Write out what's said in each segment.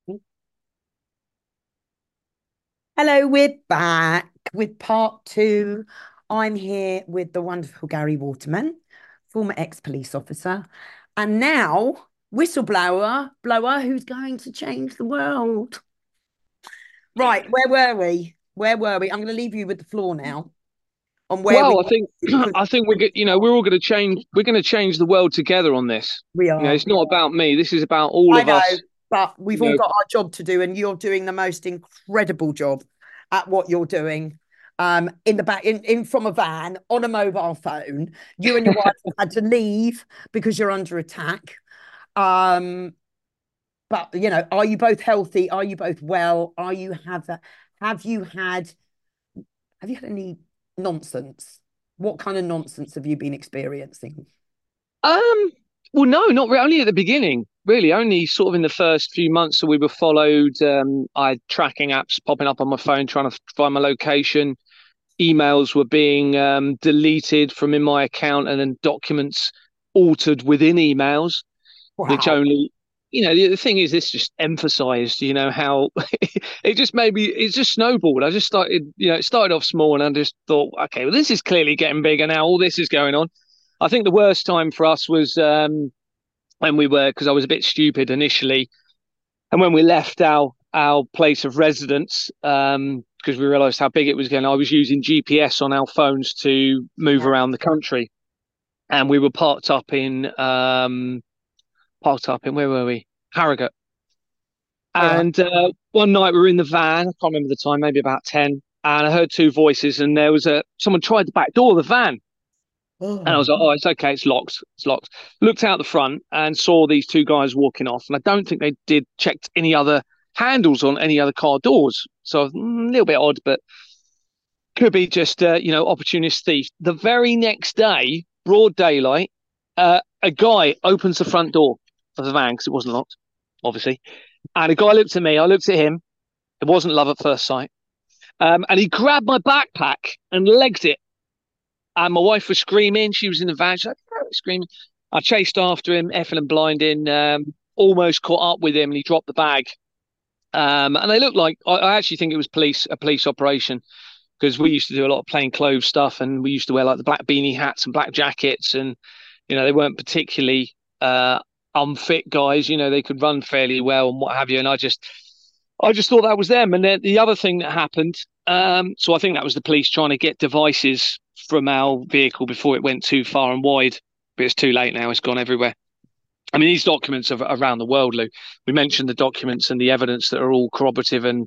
Hello, we're back with part two. I'm here with the wonderful Gary Waterman, former ex-police officer, and now blower who's going to change the world. Right, where were we? Where were we? I'm going to leave you with the floor now on where we Well, I think because I think we're all going to change. We're going to change the world together on this. we are. It's not about me. This is about all I of know, us. but we've You all know, got our job to do, and you're doing the most incredible job at what you're doing. In the back, in from a van on a mobile phone. You and your wife have had to leave because you're under attack. Um, but are you both healthy? Are you both well? Are you have that? Have you had have you had any nonsense? What kind of nonsense have you been experiencing? um, well, no, not really. Only at the beginning, really. Only sort of in the first few months that we were followed. I had tracking apps popping up on my phone, trying to find my location. Emails were being deleted from in my account, and then documents altered within emails, which Wow. only the thing is, this just emphasized how it just made me, it just snowballed. I just started, it started off small, and I just thought, okay, well, this is clearly getting bigger now, all this is going on. I think the worst time for us was when we were, because I was a bit stupid initially, and when we left our place of residence, because we realized how big it was going, I was using GPS on our phones to move around the country, and we were parked up in, where were we? Harrogate. Yeah. And one night we were in the van. I can't remember the time, maybe about 10. And I heard two voices, and there was someone tried the back door of the van. And I Oh, was like, oh, it's okay, it's locked. It's locked. Looked out the front and saw these two guys walking off. And I don't think they did checked any other handles on any other car doors. So a little bit odd, but could be just opportunist thief. The very next day, broad daylight, a guy opens the front door of the van because it wasn't locked, obviously. And a guy looked at me. I looked at him. It wasn't love at first sight. And he grabbed my backpack and legged it. And my wife was screaming. She was in the van. She's like, "Oh," screaming. I chased after him, effing and blinding. Almost caught up with him, and he dropped the bag. And they looked like, I actually think it was a police operation, because we used to do a lot of plain clothes stuff, and we used to wear like the black beanie hats and black jackets, and they weren't particularly unfit guys. They could run fairly well and what have you. And I just thought that was them. And then the other thing that happened, so I think that was the police trying to get devices from our vehicle before it went too far and wide. But it's too late now. It's gone everywhere. I mean, these documents are around the world, Lou. We mentioned the documents and the evidence that are all corroborative and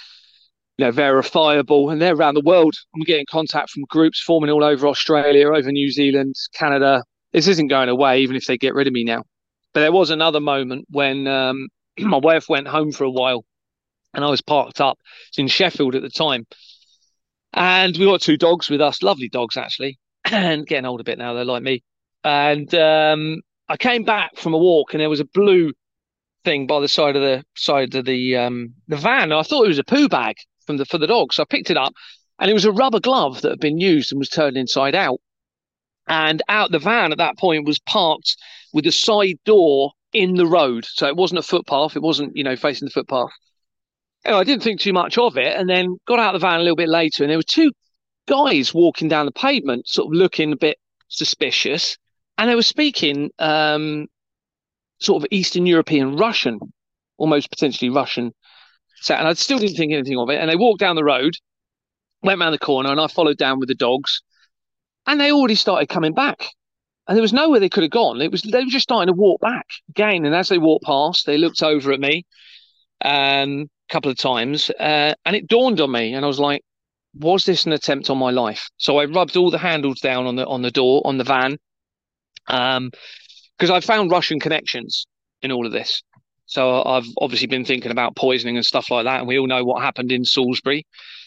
verifiable, and they're around the world. I'm getting contact from groups forming all over Australia, over New Zealand, Canada. This isn't going away, even if they get rid of me now. But there was another moment when my wife went home for a while, and I was parked up. It's in Sheffield at the time. And we got two dogs with us, lovely dogs, actually, and getting old a bit now, they're like me. And I came back from a walk, and there was a blue thing by the side of the van. And I thought it was a poo bag for the dog. So I picked it up, and it was a rubber glove that had been used and was turned inside out. And out the van at that point was parked with the side door in the road. So it wasn't a footpath. It wasn't, facing the footpath. And I didn't think too much of it, and then got out of the van a little bit later, and there were two guys walking down the pavement, sort of looking a bit suspicious, and they were speaking sort of Eastern European Russian, almost potentially Russian. So, and I still didn't think anything of it. And they walked down the road, went round the corner, and I followed down with the dogs, and they already started coming back. And there was nowhere they could have gone. They were just starting to walk back again. And as they walked past, they looked over at me a couple of times, and it dawned on me, and I was like, was this an attempt on my life? So I rubbed all the handles down on the door on the van, because I found Russian connections in all of this. So I've obviously been thinking about poisoning and stuff like that, and we all know what happened in Salisbury.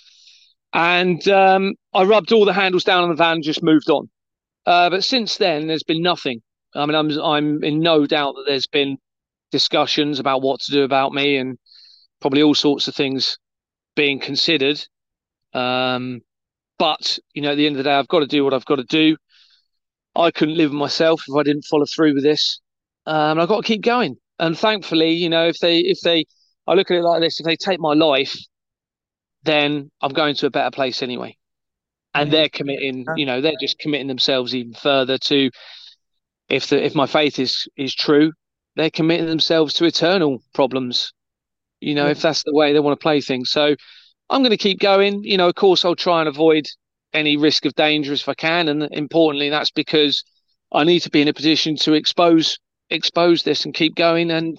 And I rubbed all the handles down on the van and just moved on. But since then, there's been nothing. I mean, I'm in no doubt that there's been discussions about what to do about me, and probably all sorts of things being considered. Um, but at the end of the day, I've got to do what I've got to do. I couldn't live with myself if I didn't follow through with this. And I've got to keep going. And thankfully, if they I look at it like this: if they take my life, then I'm going to a better place anyway. And Yeah. they're committing, they're just committing themselves even further to, if my faith is true, they're committing themselves to eternal problems. Yeah. If that's the way they want to play things. So I'm going to keep going. Of course, I'll try and avoid any risk of danger if I can, and importantly, that's because I need to be in a position to expose this and keep going. And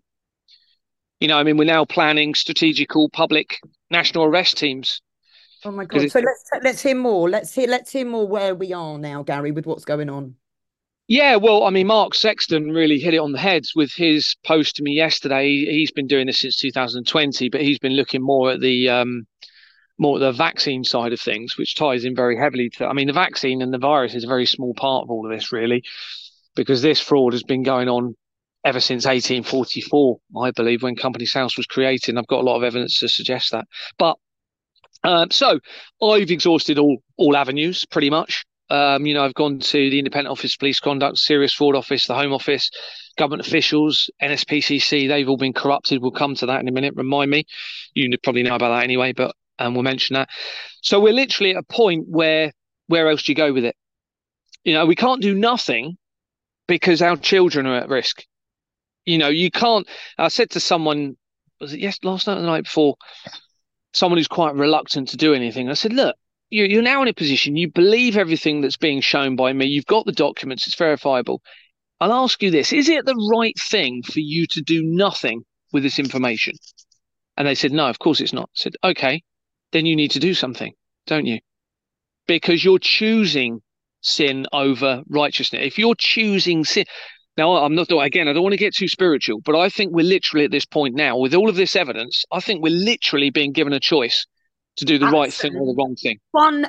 we're now planning strategical public national arrest teams Oh my because God. So let's hear more. Let's hear more where we are now, Gary, with what's going on. yeah, well, I mean, Mark Sexton really hit it on the head with his post to me yesterday. He's been doing this since 2020, but he's been looking more at the vaccine side of things, which ties in very heavily to. I mean, the vaccine and the virus is a very small part of all of this, really, because this fraud has been going on ever since 1844, I believe, when Companies House was created. And I've got a lot of evidence to suggest that. But so I've exhausted all avenues pretty much. I've gone to the Independent Office of Police Conduct, Serious Fraud Office, the Home Office, government officials, NSPCC. They've all been corrupted. We'll come to that in a minute. Remind me. You probably know about that anyway, but we'll mention that. So we're literally at a point where else do you go with it? We can't do nothing because our children are at risk. You can't. I said to someone, was it last night or the night before? Someone who's quite reluctant to do anything. I said, look, you're now in a position, you believe everything that's being shown by me, you've got the documents, it's verifiable. I'll ask you this: is it the right thing for you to do nothing with this information? And they said, no, of course it's not. I said, okay, then you need to do something, don't you? Because you're choosing sin over righteousness. If you're choosing sin, now I'm not, again, I don't want to get too spiritual, but I think we're literally at this point now, with all of this evidence, I think we're literally being given a choice to do the right thing or the wrong thing.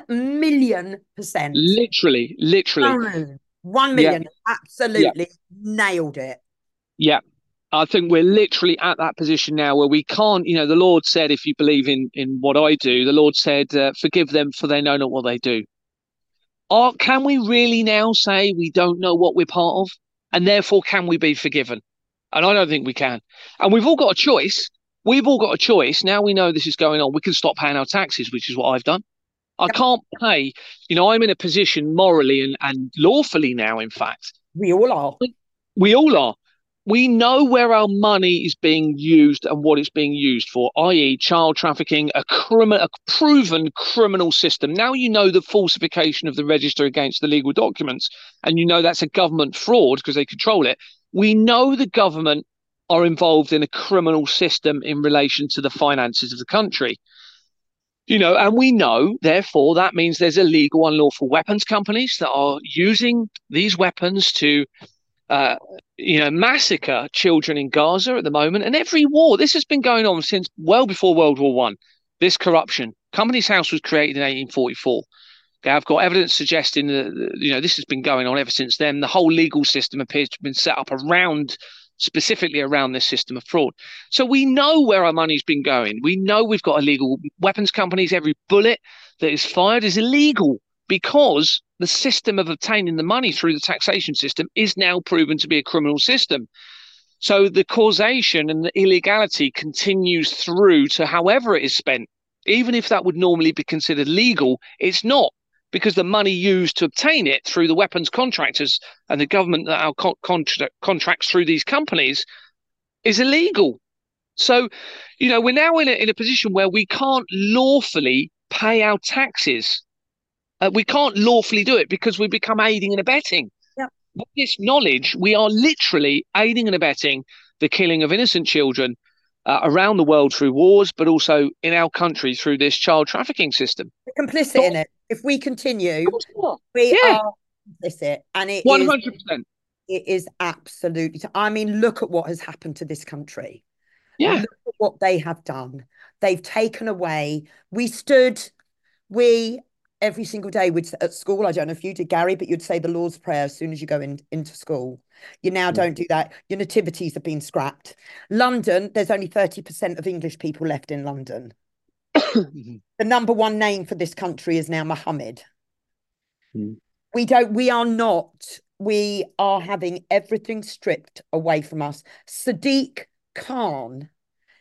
1,000,000%. Literally. Oh, 1 Yeah, million. yeah, Absolutely nailed it. yeah. I think we're literally at that position now where we can't, the Lord said, if you believe in what I do, the Lord said, forgive them for they know not what they do. Can we really now say we don't know what we're part of? And therefore, can we be forgiven? And I don't think we can. And we've all got a choice. We've all got a choice. Now we know this is going on. We can stop paying our taxes, which is what I've done. I Yep. can't pay. I'm in a position morally and lawfully now, in fact. We all are. We all are. We know where our money is being used and what it's being used for, i.e., child trafficking, a proven criminal system. Now you know the falsification of the register against the legal documents, and you know that's a government fraud because they control it. We know the government are involved in a criminal system in relation to the finances of the country. And we know, therefore, that means there's illegal, unlawful weapons companies that are using these weapons to uh, massacre children in Gaza at the moment. And every war, this has been going on since well before World War One. This corruption. Companies House was created in 1844. Okay, I've got evidence suggesting that this has been going on ever since then. The whole legal system appears to have been set up specifically around this system of fraud. So we know where our money's been going. We know we've got illegal weapons companies. Every bullet that is fired is illegal because the system of obtaining the money through the taxation system is now proven to be a criminal system. So the causation and the illegality continues through to however it is spent. Even if that would normally be considered legal, it's not, because the money used to obtain it through the weapons contractors and the government that our contracts through these companies is illegal. So, we're now in a position where we can't lawfully pay our taxes. We can't lawfully do it because we become aiding and abetting. Yep. With this knowledge, we are literally aiding and abetting the killing of innocent children around the world through wars, but also in our country through this child trafficking system. We're complicit in it. If we continue, we Yeah, are complicit. And 100%. it is absolutely. I mean, look at what has happened to this country. Yeah, Look at what they have done. They've taken away. We every single day at school. I don't know if you did, Gary, but you'd say the Lord's Prayer as soon as you go into school. You now don't do that. Your nativities have been scrapped. London, there's only 30% of English people left in London. The number one name for this country is now Muhammad. We are having everything stripped away from us. Sadiq Khan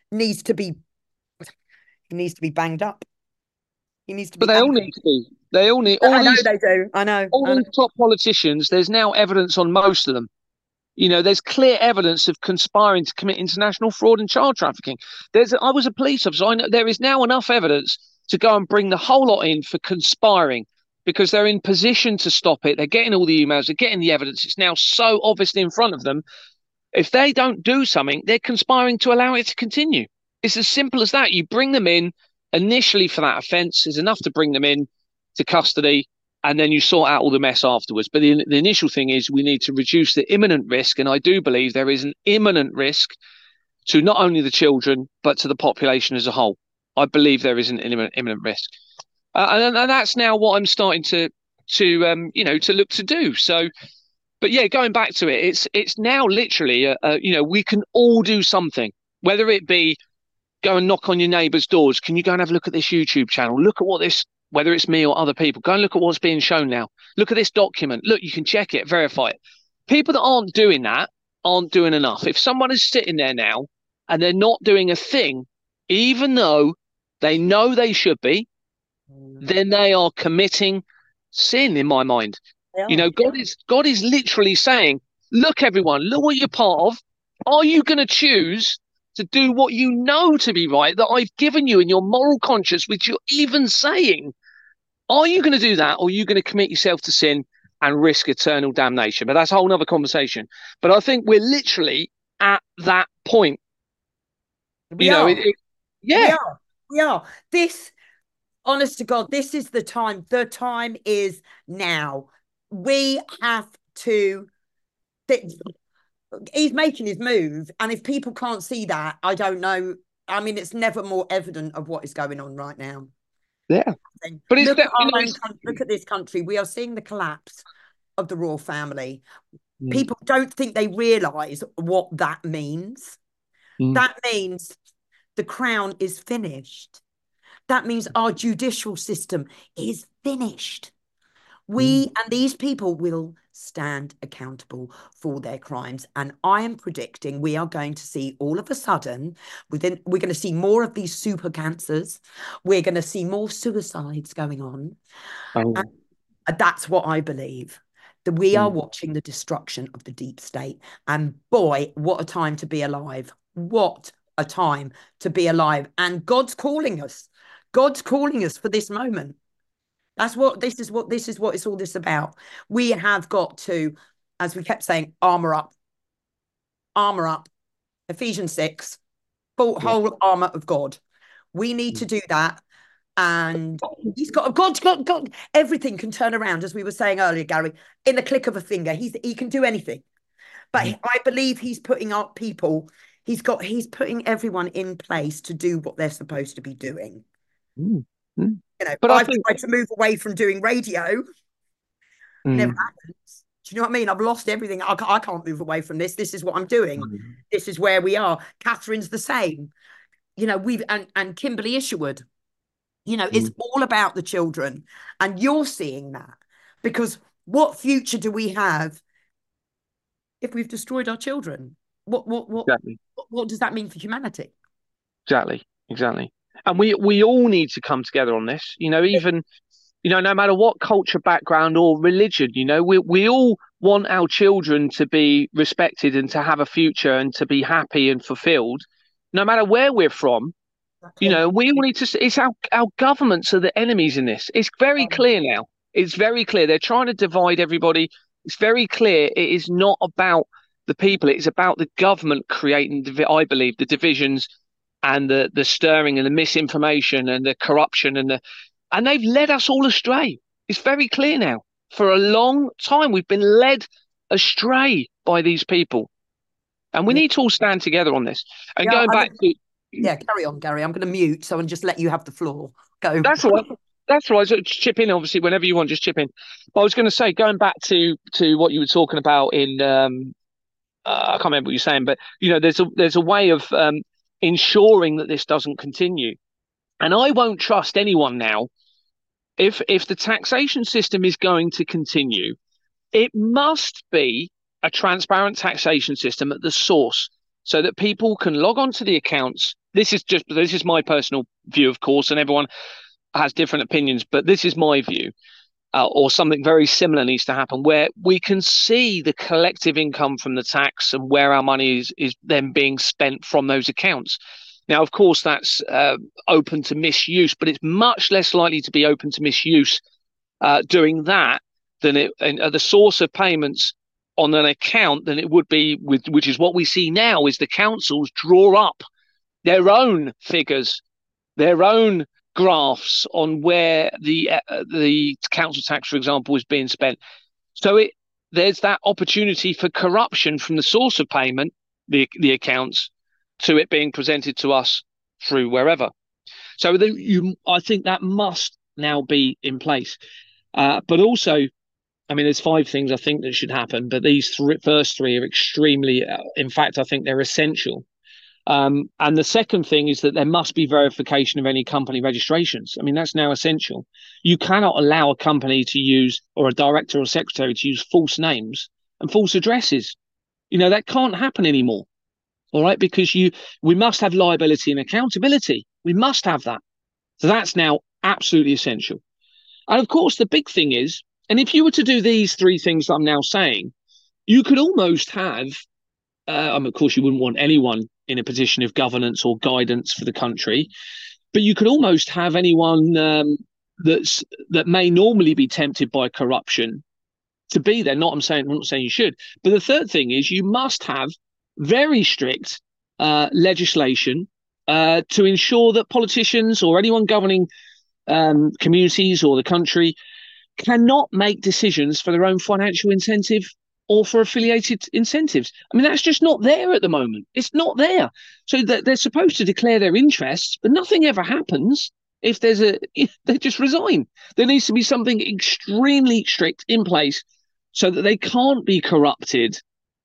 needs to be he needs to be banged up. He needs to But be they all absolutely. need to be. They all need I know they do. I know. all I know. these top politicians. There's now evidence on most of them. You know, there's clear evidence of conspiring to commit international fraud and child trafficking. I was a police officer. I know there is now enough evidence to go and bring the whole lot in for conspiring because they're in position to stop it. They're getting all the emails, they're getting the evidence. It's now so obviously in front of them. If they don't do something, they're conspiring to allow it to continue. It's as simple as that. You bring them in initially for that offence. Is enough to bring them in to custody, and then you sort out all the mess afterwards. But the initial thing is we need to reduce the imminent risk, and I do believe there is an imminent risk to not only the children but to the population as a whole. I believe there is an imminent risk, and that's now what I'm starting to look to do. So, but yeah, going back to it, it's now literally we can all do something, whether it be go and knock on your neighbours' doors. Can you go and have a look at this YouTube channel? Look at what this, whether it's me or other people, go and look at what's being shown now. Look at this document. Look, you can check it, verify it. People that aren't doing that aren't doing enough. If someone is sitting there now and they're not doing a thing, even though they know they should be, then they are committing sin in my mind. You know, God is literally saying, look, everyone, look what you're part of. Are you going to choose to do what you know to be right that I've given you in your moral conscience, which you're even saying? Are you going to do that, or are you going to commit yourself to sin and risk eternal damnation? But that's a whole other conversation. But I think we're literally at that point. We are. Yeah. We are. This, honest to God, this is the time. The time is now. We have to. He's making his move, and if people can't see that, I don't know. I mean, it's never more evident of what is going on right now. Yeah. But look at our own country, look at this country. We are seeing the collapse of the royal family. People don't think they realise what that means. That means the crown is finished. That means our judicial system is finished. We and these people will stand accountable for their crimes. And I am predicting we are going to see all of a sudden, we're going to see more of these super cancers. We're going to see more suicides going on. And that's what I believe. That we are watching the destruction of the deep state. And boy, what a time to be alive. What a time to be alive. And God's calling us. God's calling us for this moment. This is what it's all this about. We have got to, as we kept saying, armor up. Ephesians 6, whole armor of God. We need to do that. And God's got everything can turn around, as we were saying earlier, Gary, in the click of a finger. He can do anything. But I believe he's putting up people, he's putting everyone in place to do what they're supposed to be doing. You know, but I've tried to move away from doing radio. Never happens. Do you know what I mean? I've lost everything. I can't move away from this. This is what I'm doing. This is where we are. Catherine's the same. You know, and Kimberly Isherwood. You know, it's all about the children. And you're seeing that. Because what future do we have if we've destroyed our children? What does that mean for humanity? Exactly. And we all need to come together on this, you know, even, you know, no matter what culture, background or religion, you know, we all want our children to be respected and to have a future and to be happy and fulfilled, no matter where we're from. You know, we all need to, it's our governments are the enemies in this. It's very clear now. It's very clear. They're trying to divide everybody. It's very clear. It is not about the people. It's about the government creating, I believe, the divisions and the stirring and the misinformation and the corruption and they've led us all astray. It's very clear now. For a long time, we've been led astray by these people. And we need to all stand together on this. And going back to... Yeah, carry on, Gary. I'm going to mute so and just let you have the floor. Go. That's all right. That's all right. So chip in, obviously, whenever you want, just chip in. But I was going to say, going back to what you were talking about in... I can't remember what you're saying, but, you know, there's a way of ensuring that this doesn't continue. And I won't trust anyone now. If the taxation system is going to continue, it must be a transparent taxation system at the source so that people can log on to the accounts, this is my personal view, of course, and everyone has different opinions, but this is my view. Or something very similar needs to happen where we can see the collective income from the tax and where our money is then being spent from those accounts. Now, of course, that's open to misuse, but it's much less likely to be open to misuse doing that than the source of payments on an account than it would be with, which is what we see now, is the councils draw up their own figures, their own graphs on where the council tax, for example, is being spent. So there's that opportunity for corruption from the source of payment, the accounts, to it being presented to us through wherever. So I think that must now be in place. But also, I mean, there's 5 things I think that should happen, but these first 3 are extremely, in fact, I think they're essential. And the second thing is that there must be verification of any company registrations. I mean, that's now essential. You cannot allow a company to use, or a director or secretary to use, false names and false addresses. That can't happen anymore. All right, because we must have liability and accountability. We must have that. So that's now absolutely essential. And of course, the big thing is, and if you were to do these 3 things that I'm now saying, you could almost have, of course, you wouldn't want anyone in a position of governance or guidance for the country, but you could almost have anyone that may normally be tempted by corruption to be there. I'm not saying you should, but the third thing is you must have very strict legislation to ensure that politicians or anyone governing communities or the country cannot make decisions for their own financial incentive or for affiliated incentives. I mean, that's just not there at the moment. It's not there. So they're supposed to declare their interests, but nothing ever happens if they just resign. There needs to be something extremely strict in place so that they can't be corrupted,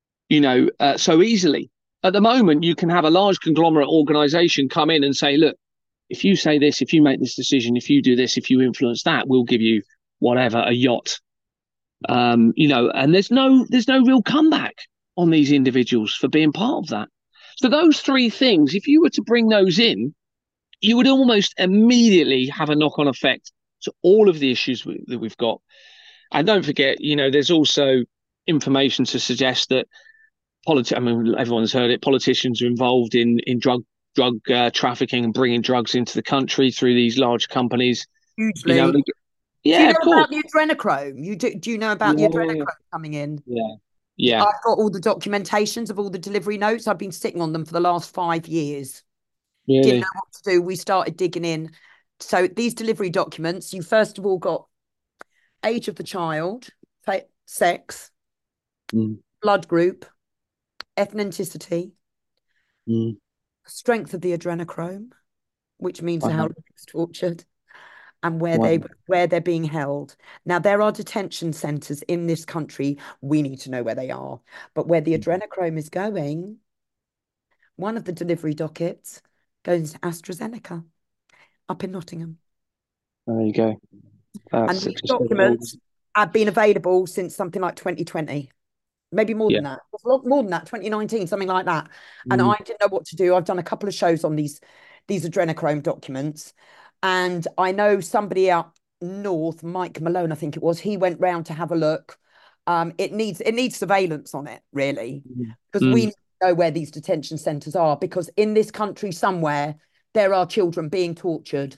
so easily. At the moment, you can have a large conglomerate organization come in and say, look, if you say this, if you make this decision, if you do this, if you influence that, we'll give you whatever, a yacht. And there's no real comeback on these individuals for being part of that. So those 3 things, if you were to bring those in, you would almost immediately have a knock-on effect to all of the issues that we've got. And don't forget, there's also information to suggest that everyone's heard it. Politicians are involved in drug trafficking and bringing drugs into the country through these large companies. Hugely. Yeah, do you know about the adrenochrome? Do you know about the adrenochrome coming in? Yeah. I've got all the documentations of all the delivery notes. I've been sitting on them for the last 5 years. Really? Didn't know what to do. We started digging in. So these delivery documents, you first of all got age of the child, sex, blood group, ethnicity, strength of the adrenochrome, which means how it's tortured, and where they're being held. Now, there are detention centres in this country. We need to know where they are. But where the adrenochrome is going, one of the delivery dockets goes to AstraZeneca up in Nottingham. There you go. And these documents have been available since something like 2020. Maybe more than that. A lot more than that, 2019, something like that. And I didn't know what to do. I've done a couple of shows on these adrenochrome documents. And I know somebody up north, Mike Malone, I think it was, he went round to have a look. It needs surveillance on it, really, because we need to know where these detention centres are, because in this country somewhere, there are children being tortured.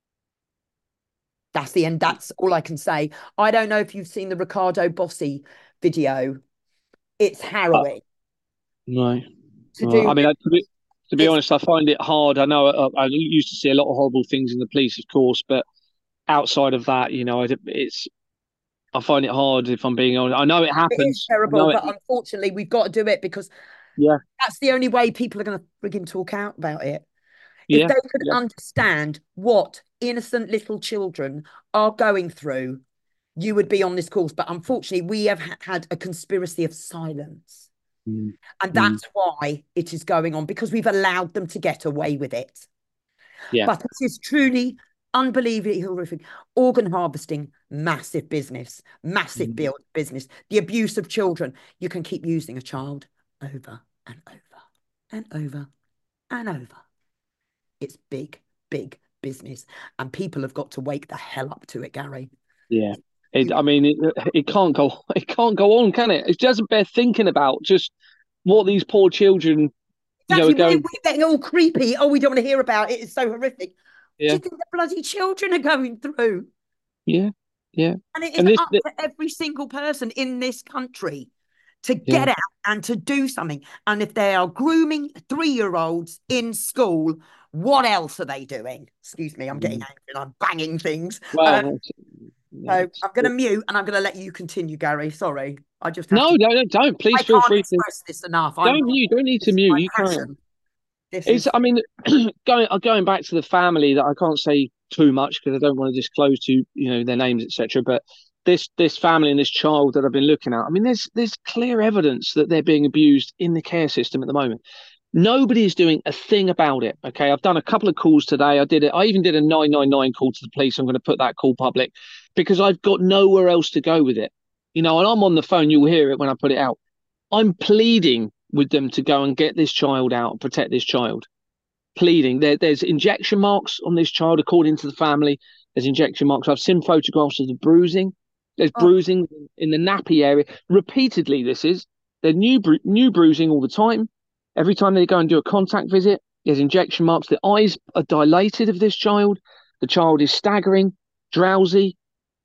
That's the end. That's all I can say. I don't know if you've seen the Ricardo Bossi video. It's harrowing. No. I mean, to be honest, I find it hard. I know I used to see a lot of horrible things in the police, of course, but outside of that, I find it hard, if I'm being honest. I know it happens. It is terrible, but unfortunately, we've got to do it because that's the only way people are going to frigging talk out about it. If they could understand what innocent little children are going through, you would be on this course. But unfortunately, we have had a conspiracy of silence. And that's why it is going on, because we've allowed them to get away with it. But this is truly unbelievably horrific. Organ harvesting, massive business, massive business. The abuse of children. You can keep using a child over and over and over and over. It's big, big business. And people have got to wake the hell up to it, Gary. Yeah. I mean, it can't go. It can't go on, can it? It doesn't bear thinking about just what these poor children, are Exactly. We're going. getting all creepy. Oh, we don't want to hear about it. It's so horrific. What do Yeah, you think the bloody children are going through? yeah, yeah. And it is And this, up to every single person in this country to yeah. get out and to do something. And if they are grooming 3-year-olds in school, what else are they doing? Excuse me, I'm getting Mm. angry and I'm banging things. Well, So I'm going to mute and I'm going to let you continue, Gary. Sorry, I just have no, to. no, no, don't. I Please feel can't free to. express this enough. Don't mute. Don't need to This is mute. my You carry on. passion. This It's. is I mean, going back to the family that I can't say too much because I don't want to disclose to their names, etc. But this family and this child that I've been looking at. I mean, there's clear evidence that they're being abused in the care system at the moment. Nobody is doing a thing about it. Okay, I've done a couple of calls today. I even did a 999 call to the police. I'm going to put that call public because I've got nowhere else to go with it. And I'm on the phone. You'll hear it when I put it out. I'm pleading with them to go and get this child out and protect this child. Pleading. There's injection marks on this child, according to the family. There's injection marks. I've seen photographs of the bruising. There's bruising in the nappy area. Repeatedly, there's new bruising all the time. Every time they go and do a contact visit, there's injection marks. The eyes are dilated of this child. The child is staggering, drowsy.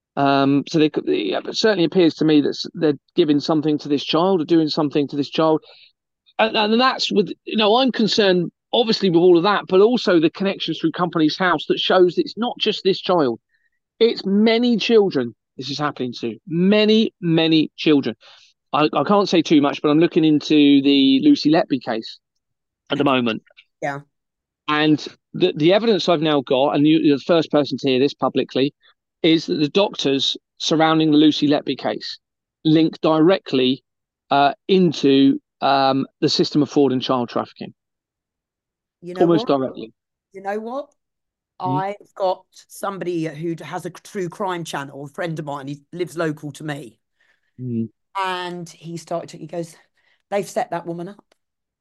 So it certainly appears to me that they're giving something to this child or doing something to this child. And that's with, I'm concerned, obviously, with all of that, but also the connections through Companies House that shows that it's not just this child. It's many children this is happening to. Many, many children. I can't say too much, but I'm looking into the Lucy Letby case at the moment. Yeah. And the evidence I've now got, and you're the first person to hear this publicly, is that the doctors surrounding the Lucy Letby case link directly into the system of fraud and child trafficking. Almost directly. You know what? I've got somebody who has a true crime channel, a friend of mine. He lives local to me. Mm. And he goes, they've set that woman up.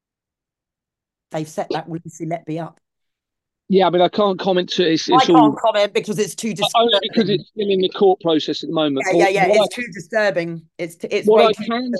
They've set that Lucy Letby up. Yeah, but I can't comment to it. I can't comment because it's too disturbing. Only because it's still in the court process at the moment. Yeah. It's too disturbing. It's what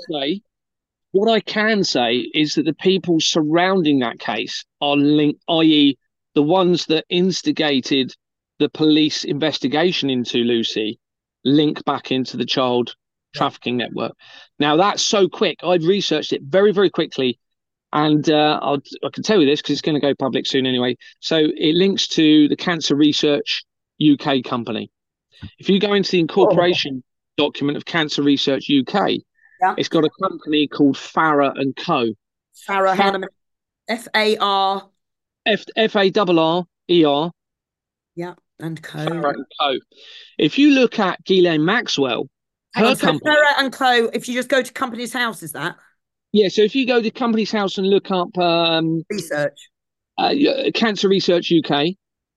I can say is that the people surrounding that case are linked, i.e., the ones that instigated the police investigation into Lucy, link back into the child trafficking network. Now, that's so quick. I've researched it very, very quickly. And I can tell you this because it's going to go public soon anyway. So it links to the Cancer Research UK company. If you go into the incorporation document of Cancer Research UK, it's got a company called Farrer and Co. Farrer, F-A-R. F-A-R-R-E-R. Yeah, and Co. Farrer and Co. If you look at Ghislaine Maxwell, her company. Farrer and Co. If you just go to Companies House, is that? Yeah, so if you go to Companies House and look up research, Cancer Research UK,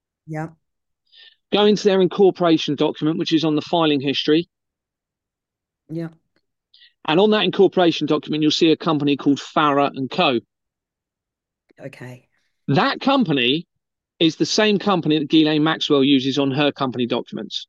go into their incorporation document, which is on the filing history. Yeah. And on that incorporation document, you'll see a company called Farrer and Co. Okay. That company is the same company that Ghislaine Maxwell uses on her company documents.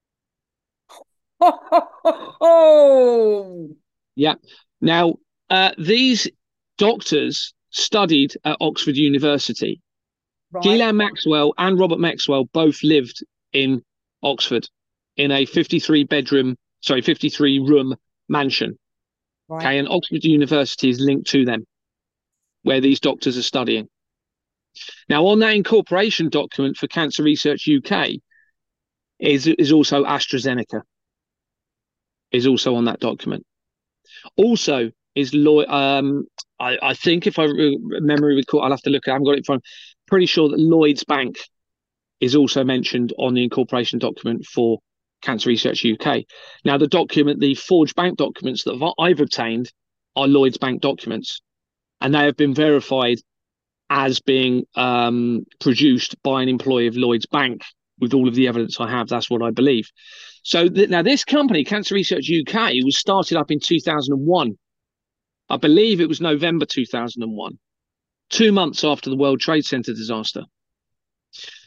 Oh. Yeah. Now, these doctors studied at Oxford University. Right. Ghislaine Maxwell and Robert Maxwell both lived in Oxford in a 53-room mansion. Right. Okay, and Oxford University is linked to them, where these doctors are studying. Now, on that incorporation document for Cancer Research UK is also AstraZeneca. Is also on that document. Also is Lloyd. I think if I memory recall, I'll have to look. I haven't got it in front. Pretty sure that Lloyds Bank is also mentioned on the incorporation document for Cancer Research UK. Now, the forged bank documents that I've obtained are Lloyds Bank documents, and they have been verified as being produced by an employee of Lloyds Bank. With all of the evidence I have, that's what I believe. So now this company, Cancer Research UK, was started up in 2001. I believe it was November 2001, 2 months after the World Trade Center disaster.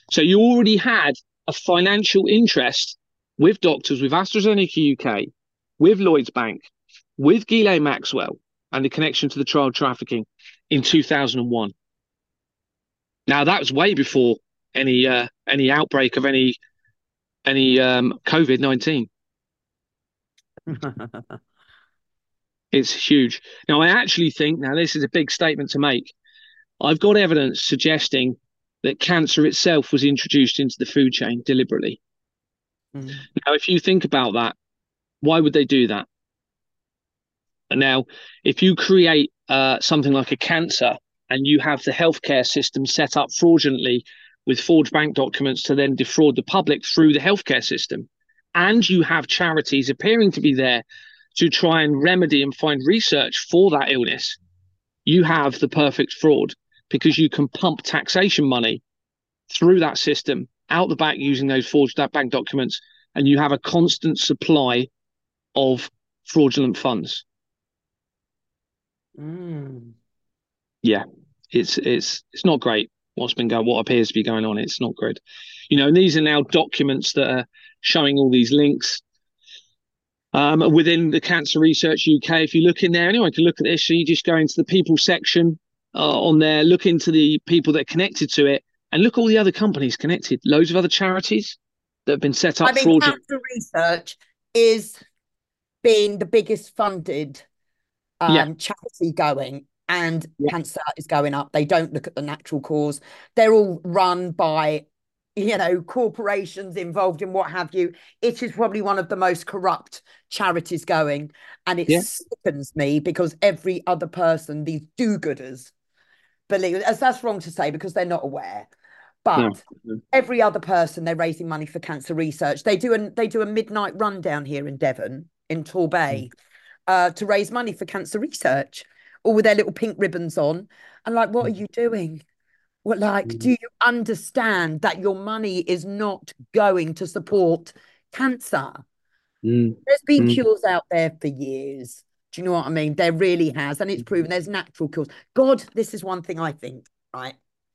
So you already had a financial interest with doctors, with AstraZeneca UK, with Lloyds Bank, with Ghislaine Maxwell, and the connection to the child trafficking in 2001. Now that was way before any outbreak of any COVID-19. It's huge. Now I actually think, now this is a big statement to make. I've got evidence suggesting that cancer itself was introduced into the food chain deliberately. Now, if you think about that, why would they do that? And now, if you create something like a cancer and you have the healthcare system set up fraudulently with forged bank documents to then defraud the public through the healthcare system, and you have charities appearing to be there to try and remedy and find research for that illness, you have the perfect fraud, because you can pump taxation money through that system out the back using those forged bank documents, and you have a constant supply of fraudulent funds. Yeah, it's not great what appears to be going on. It's not good. And these are now documents that are showing all these links within the Cancer Research UK. If you look in there, anyone can look at this. So you just go into the people section on there, look into the people that are connected to it, and look at all the other companies connected. Loads of other charities that have been set up. Cancer Research is being the biggest funded charity going, and cancer is going up. They don't look at the natural cause. They're all run by, corporations involved in what have you. It is probably one of the most corrupt charities going, and it sickens me because every other person, these do-gooders, believe, as that's wrong to say because they're not aware, but every other person, they're raising money for cancer research. They do a midnight run down here in Devon, in Torbay, to raise money for cancer research, all with their little pink ribbons on. And what are you doing? Do you understand that your money is not going to support cancer? There's been cures out there for years. Do you know what I mean? There really has. And it's proven there's natural cures. God, this is one thing I think, right?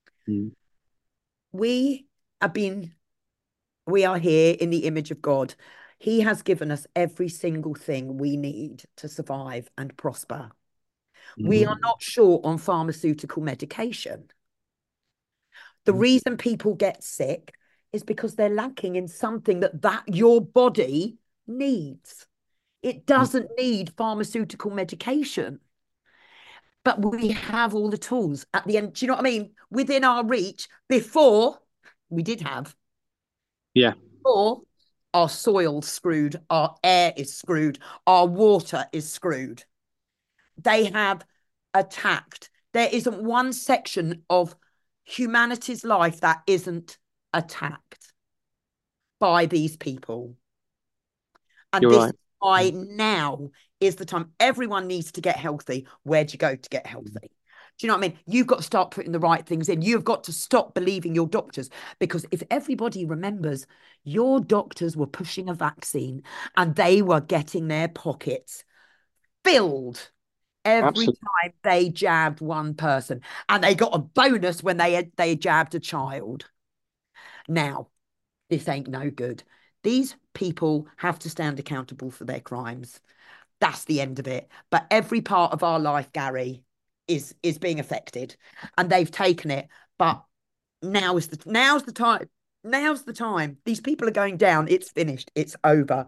We are here in the image of God. He has given us every single thing we need to survive and prosper. We are not short on pharmaceutical medication. The reason people get sick is because they're lacking in something that your body needs. It doesn't need pharmaceutical medication. But we have all the tools at the end. Do you know what I mean? Within our reach, before we did have. Yeah. Before, our soil's screwed, our air is screwed, our water is screwed. They have attacked. There isn't one section of humanity's life that isn't attacked by these people. And this is why now is the time. Everyone needs to get healthy. Where do you go to get healthy? Do you know what I mean? You've got to start putting the right things in. You've got to stop believing your doctors, because if everybody remembers, your doctors were pushing a vaccine and they were getting their pockets filled every time they jabbed one person, and they got a bonus when they jabbed a child. Now, this ain't no good. These people have to stand accountable for their crimes. That's the end of it. But every part of our life, Gary, is being affected, and they've taken it. But now's the time. Now's the time. These people are going down. It's finished. It's over.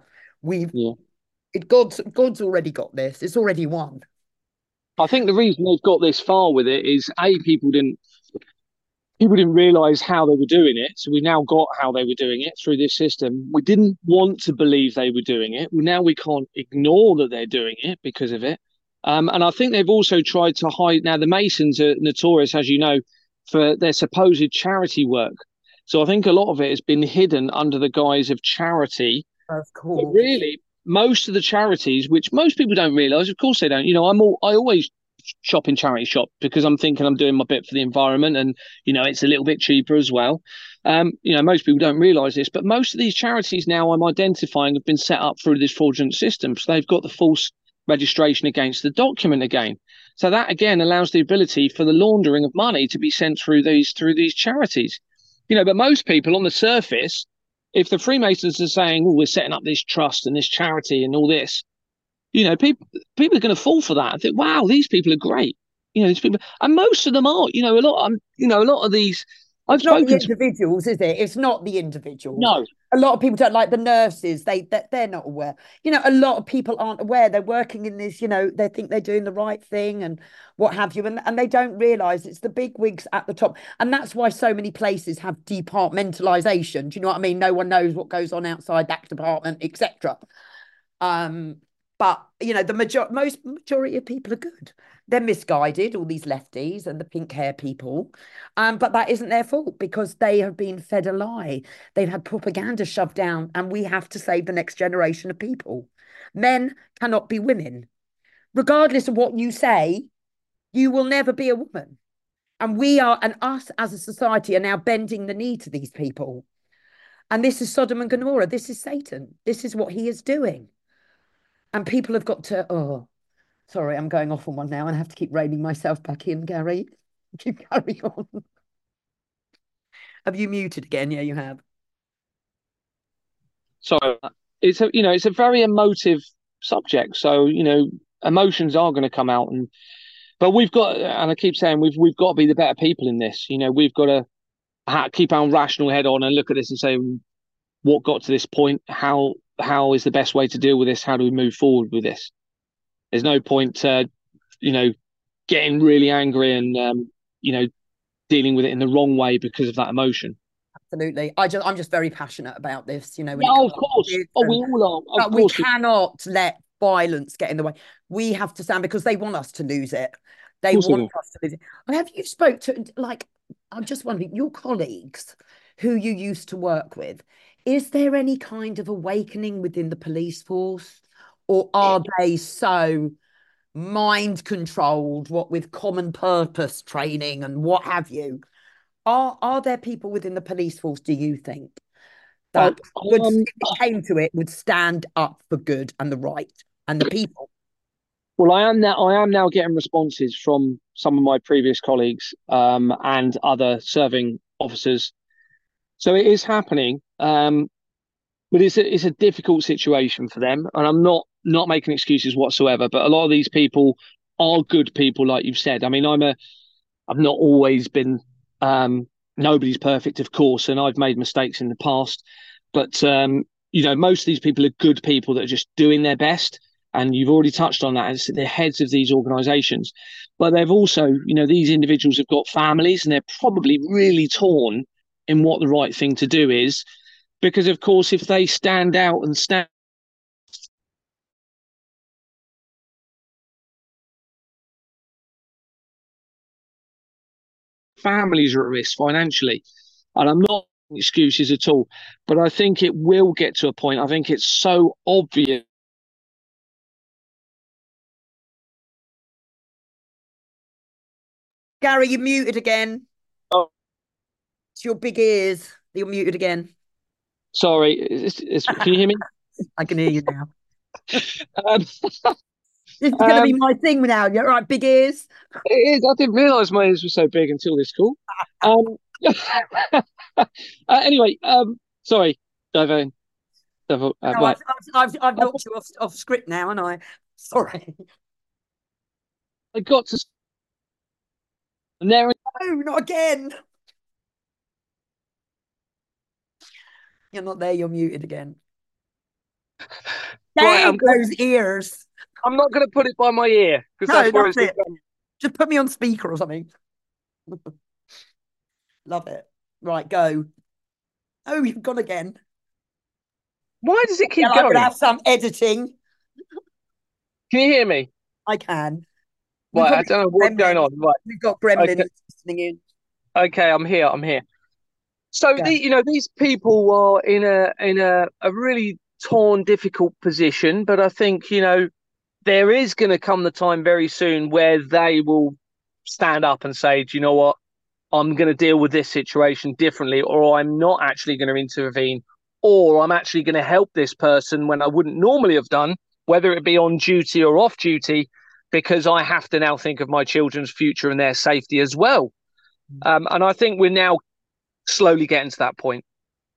God's already got this. It's already won. I think the reason they've got this far with it is people didn't realise how they were doing it. So we now got how they were doing it through this system. We didn't want to believe they were doing it. Now we can't ignore that they're doing it because of it. And I think they've also tried to hide. Now the Masons are notorious, as you know, for their supposed charity work. So I think a lot of it has been hidden under the guise of charity. Of course. But really, most of the charities, which most people don't realise, of course they don't. I always shop in charity shop because I'm thinking I'm doing my bit for the environment, and it's a little bit cheaper as well. Most people don't realise this, but most of these charities now I'm identifying have been set up through this fraudulent system. So they've got the false registration against the document again. So that again allows the ability for the laundering of money to be sent through these charities. But most people on the surface, if the Freemasons are saying, "Oh, we're setting up this trust and this charity and all this," people are going to fall for that. I think, wow, these people are great. These people, and most of them are. A lot of these. I've It's not the spoken to. individuals, is it? It's not the individuals. No, A lot of people don't like the nurses. They're not aware. A lot of people aren't aware. They're working in this. They think they're doing the right thing and what have you, and they don't realise it's the big wigs at the top. And that's why so many places have departmentalisation. Do you know what I mean? No one knows what goes on outside that department, etc. But the majority of people are good. They're misguided, all these lefties and the pink hair people. But that isn't their fault because they have been fed a lie. They've had propaganda shoved down, and we have to save the next generation of people. Men cannot be women. Regardless of what you say, you will never be a woman. And us as a society are now bending the knee to these people. And this is Sodom and Gomorrah. This is Satan. This is what he is doing. And people have got to, sorry, I'm going off on one now and I have to keep reining myself back in, Gary. You carry on. Have you muted again? Yeah, you have. Sorry, it's a very emotive subject. So emotions are going to come out, but we've got, and I keep saying we've got to be the better people in this. We've got to keep our rational head on and look at this and say, what got to this point? How is the best way to deal with this? How do we move forward with this? There's no point, getting really angry and dealing with it in the wrong way because of that emotion. Absolutely. I'm just very passionate about this, when of course. We all are. Of course. We cannot let violence get in the way. We have to stand because they want us to lose it. They want us to lose it. Have you spoke to, I'm just wondering, your colleagues who you used to work with, is there any kind of awakening within the police force? Or are they so mind controlled, what with common purpose training and what have you? Are there people within the police force, do you think, that if it came to it, would stand up for good and the right and the people? Well, I am now getting responses from some of my previous colleagues and other serving officers. So it is happening, but it's a difficult situation for them, and I'm not making excuses whatsoever. But a lot of these people are good people, like you've said. I mean, I've not always been. Nobody's perfect, of course, and I've made mistakes in the past. But most of these people are good people that are just doing their best. And you've already touched on that. It's the heads of these organisations, but they've also, these individuals have got families, and they're probably really torn in what the right thing to do is, because of course, if they stand out and stand. Families are at risk financially, and I'm not excuses at all, but I think it will get to a point. I think it's so obvious. Gary, you're muted again. Oh, it's your big ears. You're muted again. Sorry, can you hear me? I can hear you now. It's going to be my thing now. You're right, big ears. It is. I didn't realise my ears were so big until this call. Anyway, sorry, Dive. No, I've knocked you off script now, and I. Sorry. I got to. And there. No, not again. You're not there. You're muted again. Right, those ears. I'm not going to put it by my ear because that's where it's it. Just put me on speaker or something. Love it. Right, go. Oh, you've gone again. Why does it keep going? I'm going to have some editing. Can you hear me? I can. Right, I don't know what's going on. Right. We've got gremlins listening in. Okay, I'm here. So these people are in a really torn, difficult position, but I think there is going to come the time very soon where they will stand up and say, do you know what? I'm going to deal with this situation differently, or I'm not actually going to intervene, or I'm actually going to help this person when I wouldn't normally have done, whether it be on duty or off duty, because I have to now think of my children's future and their safety as well. And I think we're now slowly getting to that point.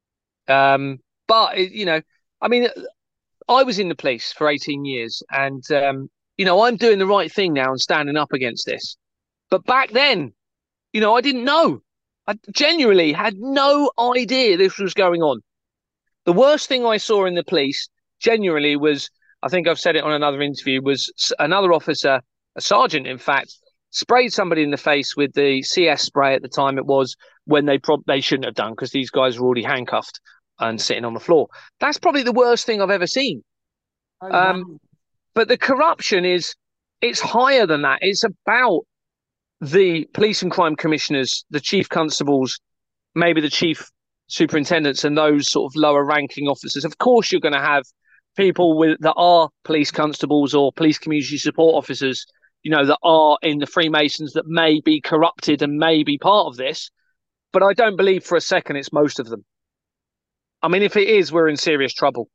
But I mean, I was in the police for 18 years, and I'm doing the right thing now and standing up against this. But back then, I didn't know. I genuinely had no idea this was going on. The worst thing I saw in the police, genuinely, was, I think I've said it on another interview, was another officer, a sergeant, in fact, sprayed somebody in the face with the CS spray at the time it was, when they shouldn't have done, because these guys were already handcuffed and sitting on the floor. That's probably the worst thing I've ever seen. Oh, wow. But the corruption it's higher than that. It's about the police and crime commissioners, the chief constables, maybe the chief superintendents, and those sort of lower ranking officers. Of course, you're going to have people that are police constables or police community support officers, that are in the Freemasons, that may be corrupted and may be part of this. But I don't believe for a second it's most of them. I mean, if it is, we're in serious trouble.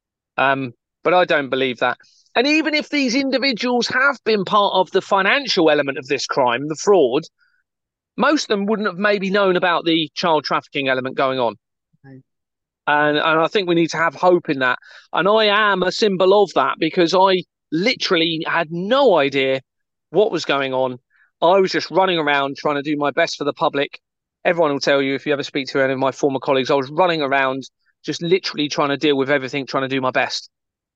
But I don't believe that. And even if these individuals have been part of the financial element of this crime, the fraud, most of them wouldn't have maybe known about the child trafficking element going on. Right. And I think we need to have hope in that. And I am a symbol of that, because I literally had no idea what was going on. I was just running around trying to do my best for the public. Everyone will tell you, if you ever speak to any of my former colleagues, I was running around just literally trying to deal with everything, trying to do my best.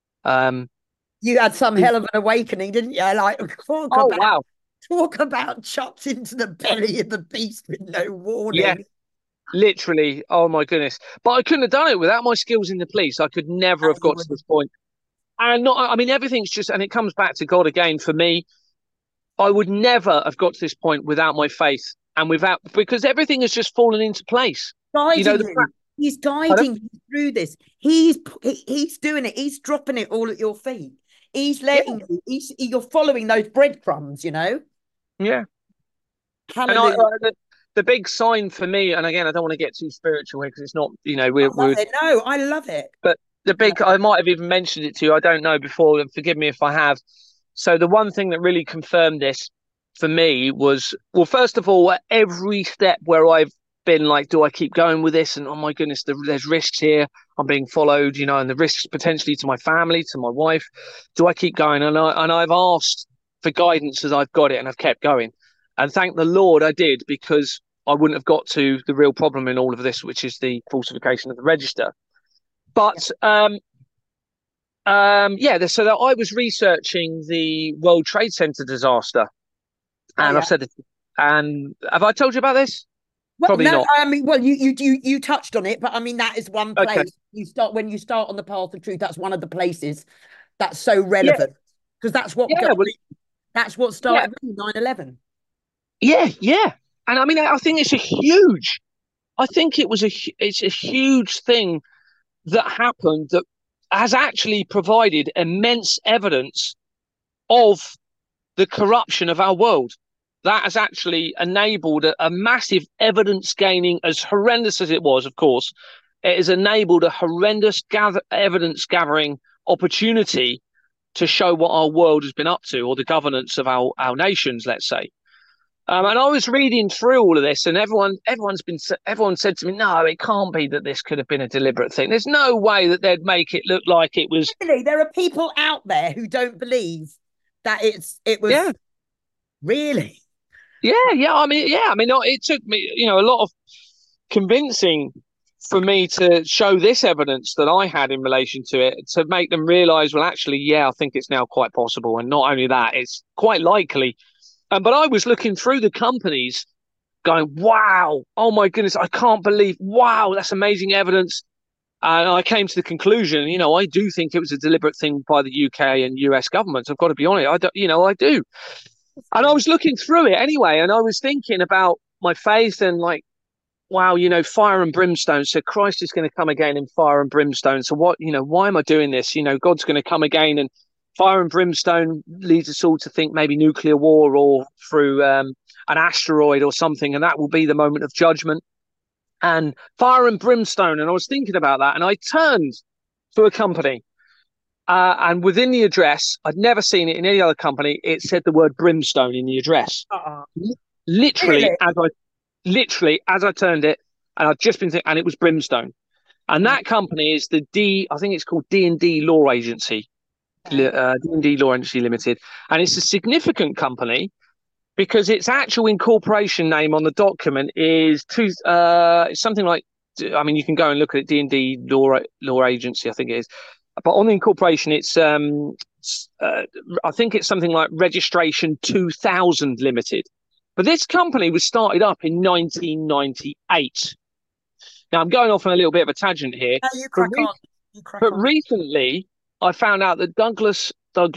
You had some hell of an awakening, didn't you? Like, wow. Talk about chopped into the belly of the beast with no warning. Yeah, literally. Oh, my goodness. But I couldn't have done it without my skills in the police. I could never have got to this point. And everything's just, and it comes back to God again for me. I would never have got to this point without my faith and because everything has just fallen into place. He's guiding you through this. He's doing it. He's dropping it all at your feet. He's letting you. You're following those breadcrumbs. Yeah. Hallelujah. And the big sign for me, and again, I don't want to get too spiritual here because it's not. No, I love it. But the big, I might have even mentioned it to you. I don't know before. Forgive me if I have. So the one thing that really confirmed this for me was, well, first of all, at every step where I've been like, do I keep going with this? And oh my goodness, there's risks here. I'm being followed, and the risks potentially to my family, to my wife. Do I keep going? And I've asked for guidance as I've got it, and I've kept going. And thank the Lord I did, because I wouldn't have got to the real problem in all of this, which is the falsification of the register. But so that I was researching the World Trade Center disaster, and I've said it. And have I told you about this? Well, probably not. I mean, well, you touched on it, but I mean, that is one place. Okay. When you start on the path of truth. That's one of the places that's so relevant, because that's what that's what started 9/11. Yeah. And I mean, I think it's a huge thing that happened that has actually provided immense evidence of the corruption of our world. That has actually enabled a massive evidence gaining, as horrendous as it was, of course. It has enabled a horrendous evidence gathering opportunity to show what our world has been up to, or the governance of our nations, let's say. And I was reading through all of this, and everyone said to me, no, it can't be that this could have been a deliberate thing. There's no way that they'd make it look like it was. Really, there are people out there who don't believe that it was. Yeah. Really? Yeah. I mean, it took me, a lot of convincing for me to show this evidence that I had in relation to it, to make them realise, well, actually, I think it's now quite possible. And not only that, it's quite likely. But I was looking through the companies going, wow, oh my goodness, I can't believe, wow, that's amazing evidence. And I came to the conclusion, I do think it was a deliberate thing by the UK and US governments. I've got to be honest, I do. And I was looking through it anyway, and I was thinking about my faith and like, wow, fire and brimstone. So Christ is going to come again in fire and brimstone. So what, why am I doing this? God's going to come again, and fire and brimstone leads us all to think maybe nuclear war, or through an asteroid or something, and that will be the moment of judgment. And fire and brimstone. And I was thinking about that, and I turned to a company, and within the address, I'd never seen it in any other company, it said the word brimstone in the address. Literally, as I turned it, and I've just been thinking, and it was Brimstone. And that company is I think it's called D&D Law Agency, D&D Law Agency Limited. And it's a significant company because its actual incorporation name on the document is something like, I mean, you can go and look at it, D&D Law Agency, I think it is. But on the incorporation, it's I think it's something like Registration 2000 Limited. But this company was started up in 1998. Now, I'm going off on a little bit of a tangent here. No, you crack on. You crack but on. recently, I found out that Douglas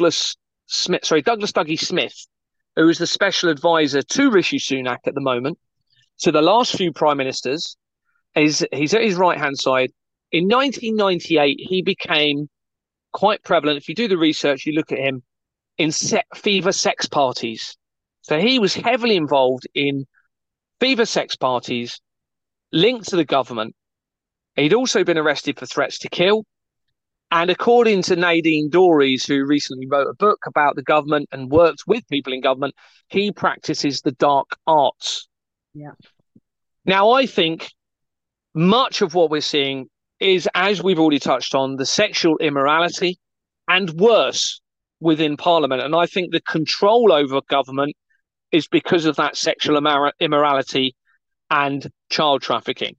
Dougie Smith, who is the special advisor to Rishi Sunak at the moment, to the last few prime ministers, he's at his right-hand side. In 1998, he became quite prevalent. If you do the research, you look at him in fever sex parties. So he was heavily involved in fever sex parties linked to the government. He'd also been arrested for threats to kill. And according to Nadine Dorries, who recently wrote a book about the government and worked with people in government, he practices the dark arts. Yeah. Now, I think much of what we're seeing is, as we've already touched on, the sexual immorality and worse within Parliament. And I think the control over government is because of that sexual immorality and child trafficking.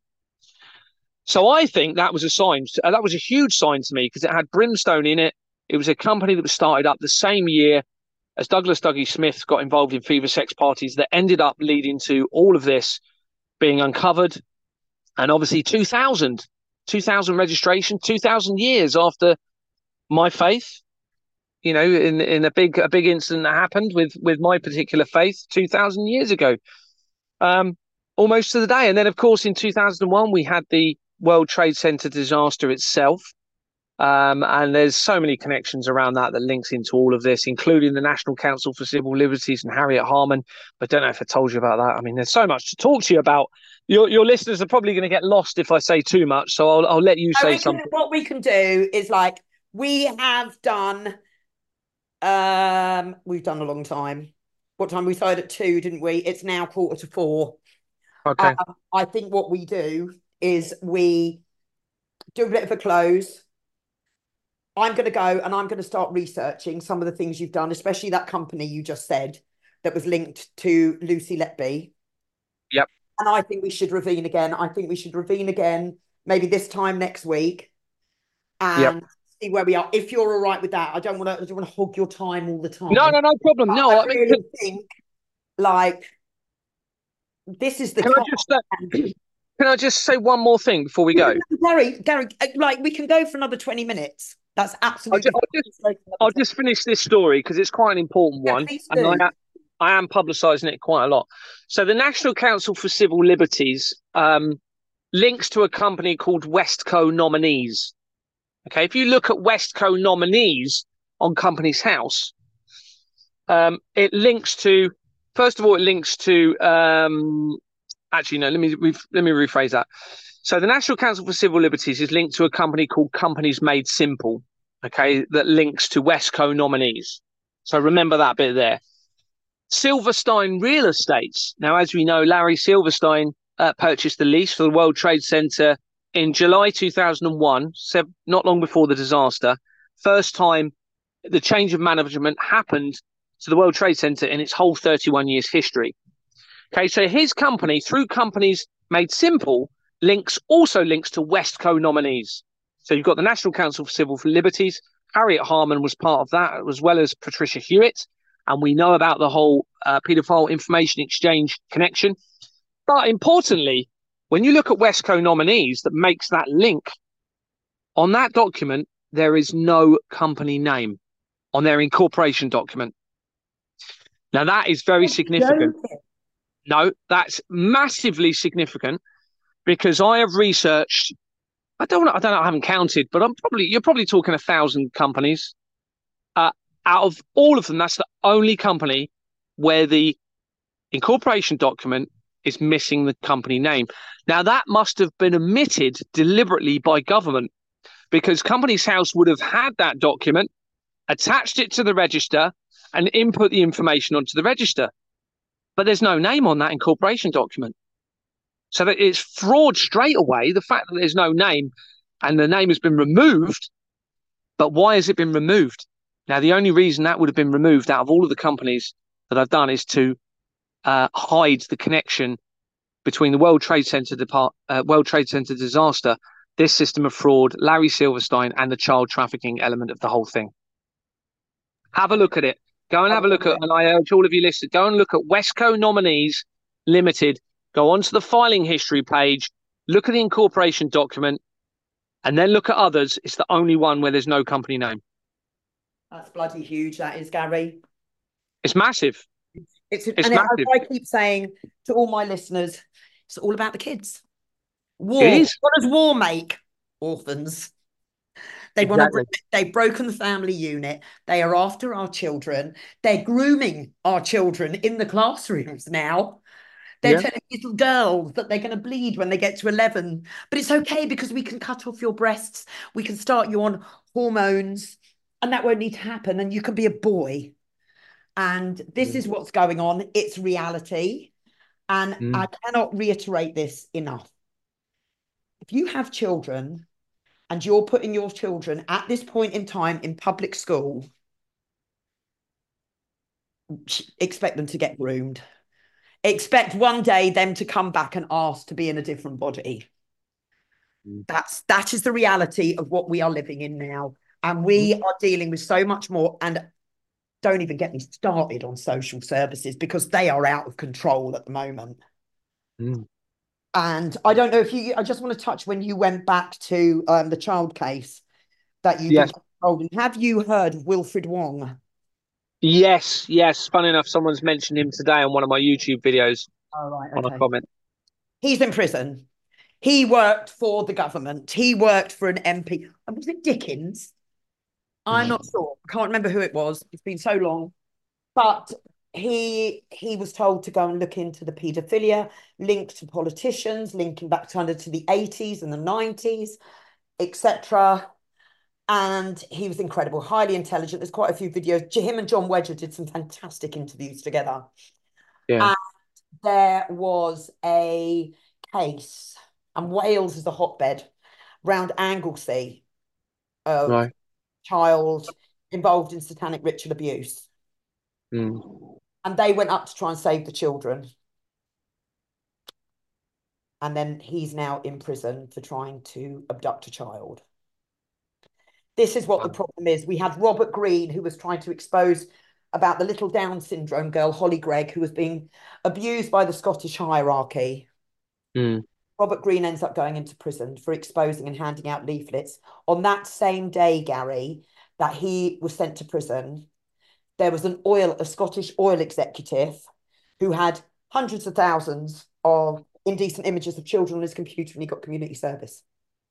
So I think that was a sign. That was a huge sign to me because it had Brimstone in it. It was a company that was started up the same year as Douglas Dougie Smith got involved in fever sex parties that ended up leading to all of this being uncovered. And obviously 2000 registration, 2000 years after my faith, you know, in a big incident that happened with my particular faith 2000 years ago, almost to the day. And then, of course, in 2001, we had the World Trade Center disaster itself. And there's so many connections around that links into all of this, including the National Council for Civil Liberties and Harriet Harman. I don't know if I told you about that. I mean, there's so much to talk to you about. Your listeners are probably going to get lost if I say too much, so I'll let you say something. What we can do is, like, we have done, we've done a long time. What time we started at 2, didn't we? It's now 4:45. Okay. I think what we do is we do a bit of a close. I'm going to go and I'm going to start researching some of the things you've done, especially that company you just said that was linked to Lucy Letby. Yep. And I think we should ravine again. Maybe this time next week, and see where we are. If you're all right with that, I don't want to hog your time all the time. No problem. But no, I really think, like, this is the time. Can I just say one more thing before we go? Gary, like, we can go for another 20 minutes. That's absolutely. I'll just finish this story because it's quite an important one. And I am publicising it quite a lot. So the National Council for Civil Liberties links to a company called Westco Nominees. Okay, if you look at Westco Nominees on Companies House, it links to, first of all, actually, no, let me rephrase that. So the National Council for Civil Liberties is linked to a company called Companies Made Simple, okay, that links to Westco Nominees. So remember that bit there. Silverstein Real Estates. Now, as we know, Larry Silverstein purchased the lease for the World Trade Center in July 2001, not long before the disaster. First time the change of management happened to the World Trade Center in its whole 31 years history. Okay, so his company, through Companies Made Simple, also links to Westco Nominees. So you've got the National Council for Civil Liberties. Harriet Harman was part of that, as well as Patricia Hewitt. And we know about the whole paedophile information exchange connection. But importantly, when you look at Westco Nominees that makes that link, on that document, there is no company name on their incorporation document. Now, that is very significant. No, that's massively significant because I have researched, I haven't counted, but you're probably talking 1,000 companies. Out of all of them, that's the only company where the incorporation document is missing the company name. Now, that must have been omitted deliberately by government because Companies House would have had that document, attached it to the register, and input the information onto the register. But there's no name on that incorporation document. So that it's fraud straight away. The fact that there's no name and the name has been removed, but why has it been removed? Now, the only reason that would have been removed out of all of the companies that I've done is to hide the connection between the World Trade Center disaster, this system of fraud, Larry Silverstein, and the child trafficking element of the whole thing. Have a look at it. Go and have a look at, and I urge all of you listeners, go and look at Westco Nominees Limited. Go onto the filing history page, look at the incorporation document, and then look at others. It's the only one where there's no company name. That's bloody huge, that is, Gary. It's massive. It's massive. I keep saying to all my listeners, it's all about the kids. War. It is. What does war make? Orphans. They've broken the family unit. They are after our children. They're grooming our children in the classrooms now. They're telling little girls that they're going to bleed when they get to 11. But it's okay because we can cut off your breasts. We can start you on hormones and that won't need to happen. And you can be a boy. And this is what's going on. It's reality. And I cannot reiterate this enough. If you have children and you're putting your children at this point in time in public school, expect them to get groomed. Expect one day them to come back and ask to be in a different body. That is the reality of what we are living in now. And we are dealing with so much more. And don't even get me started on social services because they are out of control at the moment. And I don't know if I just want to touch when you went back to the child case that you've been involved in. Have you heard of Wilfred Wong? Yes. Funny enough, someone's mentioned him today on one of my YouTube videos. Oh, right. On a comment. He's in prison. He worked for the government. He worked for an MP. Was it Dickens? I'm not sure. I can't remember who it was. It's been so long. But he was told to go and look into the paedophilia linked to politicians, linking back to the 80s and the 90s, etc. And he was incredible, highly intelligent. There's quite a few videos. Him and John Wedger did some fantastic interviews together. Yeah. And there was a case, and Wales is a hotbed, around Anglesey, right. Child involved in satanic ritual abuse. And they went up to try and save the children. And then he's now in prison for trying to abduct a child. This is what the problem is. We had Robert Greene, who was trying to expose about the little Down syndrome girl, Holly Gregg, who was being abused by the Scottish hierarchy. Robert Greene ends up going into prison for exposing and handing out leaflets. On that same day, Gary, that he was sent to prison, there was a Scottish oil executive who had hundreds of thousands of indecent images of children on his computer, and he got community service.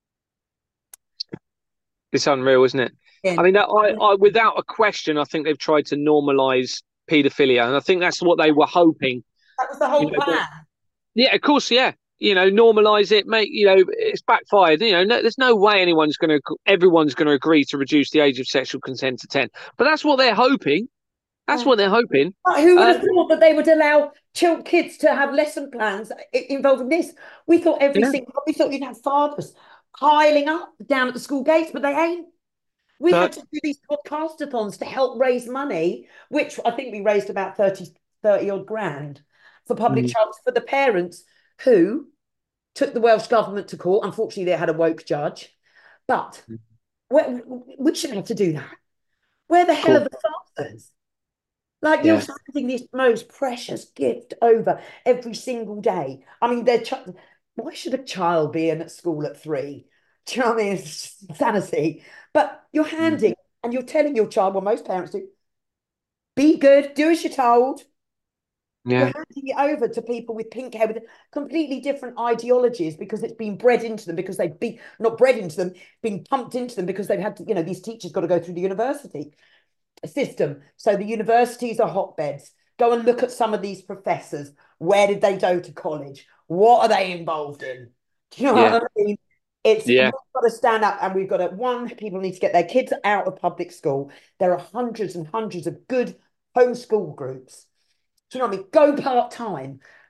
It's unreal, isn't it? Yeah. I mean, I without a question, I think they've tried to normalise paedophilia, and I think that's what they were hoping. That was the whole plan. Yeah, of course, yeah. Normalise it, it's backfired. There's no way everyone's going to agree to reduce the age of sexual consent to 10. But that's what they're hoping. That's what they're hoping. But who would have thought that they would allow kids to have lesson plans involving this? We thought we thought you'd have fathers piling up down at the school gates, but they ain't. We had to do these podcastathons to help raise money, which I think we raised about 30 odd grand for public child for the parents who took the Welsh government to court. Unfortunately, they had a woke judge. But we shouldn't have to do that. Where the hell are the fathers? Like, you're handing this most precious gift over every single day. I mean, why should a child be in at school at 3? Do you know what I mean? It's insanity. But you're handing and you're telling your child, well, most parents do, be good, do as you're told. Yeah. You're handing it over to people with pink hair with completely different ideologies because it's been bred into them, because they've been, not bred into them, been pumped into them because they've had to, these teachers got to go through the university system. So the universities are hotbeds. Go and look at some of these professors. Where did they go to college? What are they involved in? Do you know what I mean? We've got to stand up, and we've got to, people need to get their kids out of public school. There are hundreds and hundreds of good homeschool groups. Do you know what I mean? Go part-time.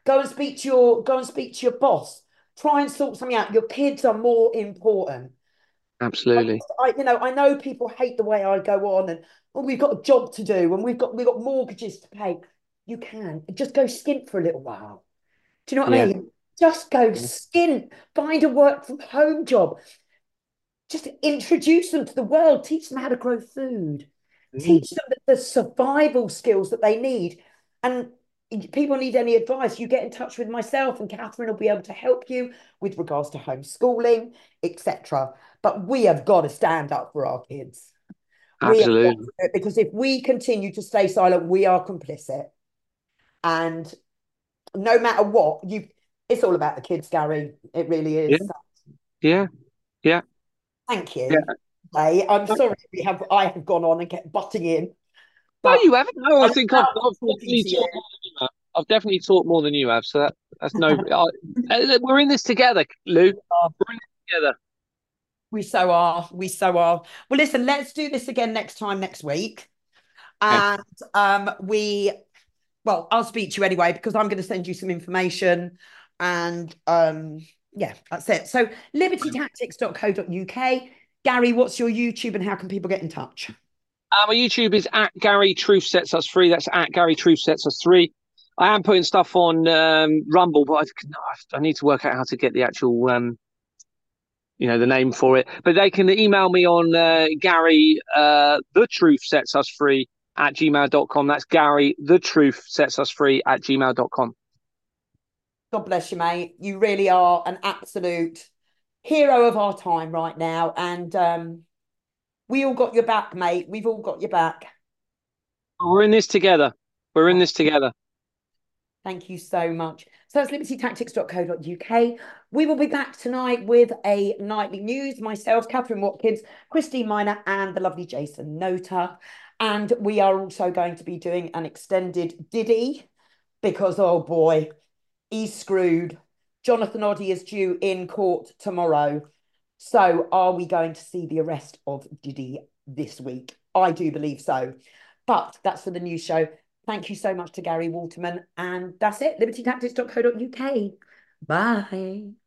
Go and speak to your boss. Try and sort something out. Your kids are more important. Absolutely. I know people hate the way I go on and oh, we've got a job to do and we've got mortgages to pay. You can just go skint for a little while. Do you know what I Yeah. mean? Just go skint, find a work from home job. Just introduce them to the world, teach them how to grow food, Mm. teach them the survival skills that they need. And if people need any advice, you get in touch with myself and Catherine will be able to help you with regards to homeschooling, etc. But we have got to stand up for our kids. We have got to Absolutely. do it because if we continue to stay silent, we are complicit. And no matter what, it's all about the kids, Gary. It really Yeah. is. Yeah. Yeah. Thank Yeah. you. I'm sorry I have gone on and kept butting in, No, but you haven't. No, I I love think I've talking definitely to you. taught more than you have. I've definitely taught more than you have. So that's no. We're in this together, Lou. We're in this together. We so are. We so are. Well, listen, let's do this again next time next week. Okay. And I'll speak to you anyway because I'm going to send you some information. And yeah, that's it. So libertytactics.co.uk. Gary, what's your YouTube and how can people get in touch? My YouTube is at Gary Truth Sets Us Free. That's at Gary Truth Sets Us Free. I am putting stuff on Rumble, but I need to work out how to get the actual the name for it. But they can email me on Gary the Truth Sets Us Free at gmail.com. That's Gary the Truth Sets Us Free at gmail.com. God bless you, mate. You really are an absolute hero of our time right now. And we all got your back, mate. We've all got your back. We're in this together. We're in this together. Thank you so much. So it's libertytactics.co.uk. We will be back tonight with a nightly news. Myself, Catherine Watkins, Christine Miner, and the lovely Jason Nota. And we are also going to be doing an extended Diddy because, oh boy, he's screwed. Jonathan Oddie is due in court tomorrow. So are we going to see the arrest of Diddy this week? I do believe so. But that's for the news show. Thank you so much to Gary Waterman. And that's it. libertytactics.co.uk. Bye.